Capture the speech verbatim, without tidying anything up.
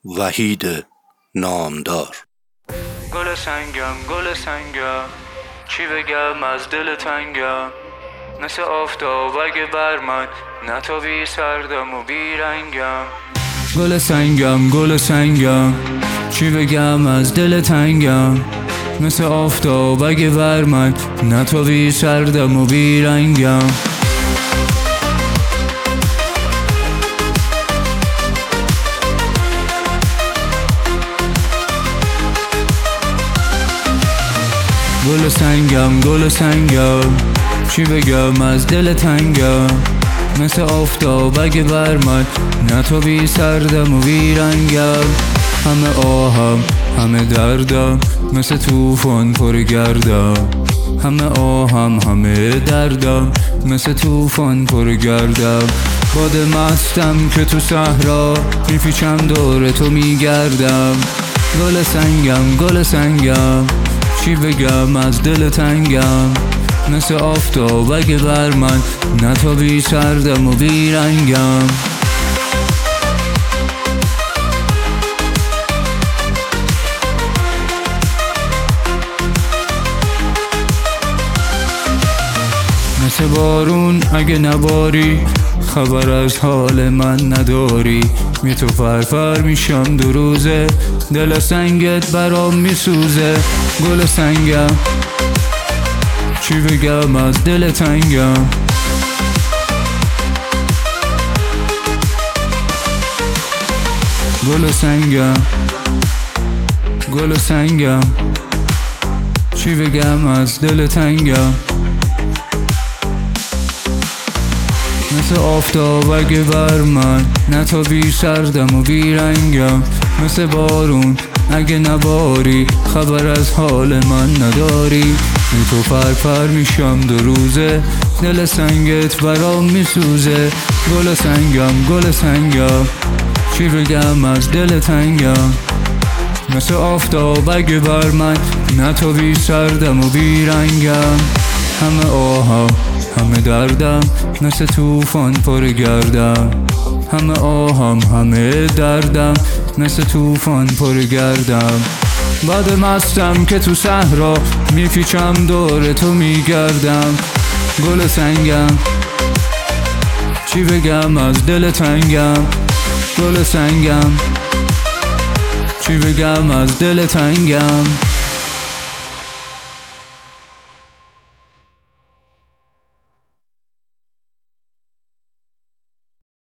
وحید نامدار. گل سنگم گل سنگم، چی بگم از دل تنگم، مثل آفتاب اگه بر من نتابی سردم و بیرنگم. گل سنگم گل سنگم، چی بگم از دل تنگم، مثل آفتاب اگه بر من نتابی سردم و بیرنگم. گل سنگم گل سنگم، چی بگم از دل تنگم، مثل آفتاب اگه بر من نتابی سردم و بیرنگم. همه آهم همه دردم، مثل طوفان پر گردم. همه آهم همه دردم، مثل طوفان پر گردم. باد مستم که تو صحرا میپیچم دور تو میگردم. گل سنگم گل سنگم، چی بگم از دل تنگم، مثل آفتاب اگه بر من نتابی سردم و بیرنگم. مثل بارون اگه نباری، خبر از حال من نداری. می تو فرفر میشم دو روزه، دل سنگت برام میسوزه. گل سنگم، چی بگم از دل تنگم، گل سنگم گل سنگم، چی بگم از دل تنگم، مثل آفتاب اگه بر من نتابی سردم و بیرنگم. مثل بارون اگه نباری، خبر از حال من نداری. می تو پرپر میشم دو روزه، دل سنگت برام میسوزه. گل سنگم گل سنگم، چی بگم از دل تنگم، مثل آفتاب اگه بر من نتابی سردم و بیرنگم. همه آهم همه دردم، مثل طوفان پر گردم. همه آهم همه دردم، مثل طوفان پر گردم. باد مستم که تو صحرا میپیچم دور تو میگردم. گل سنگم، چی بگم از دل تنگم، گل سنگم، چی بگم از دل تنگم.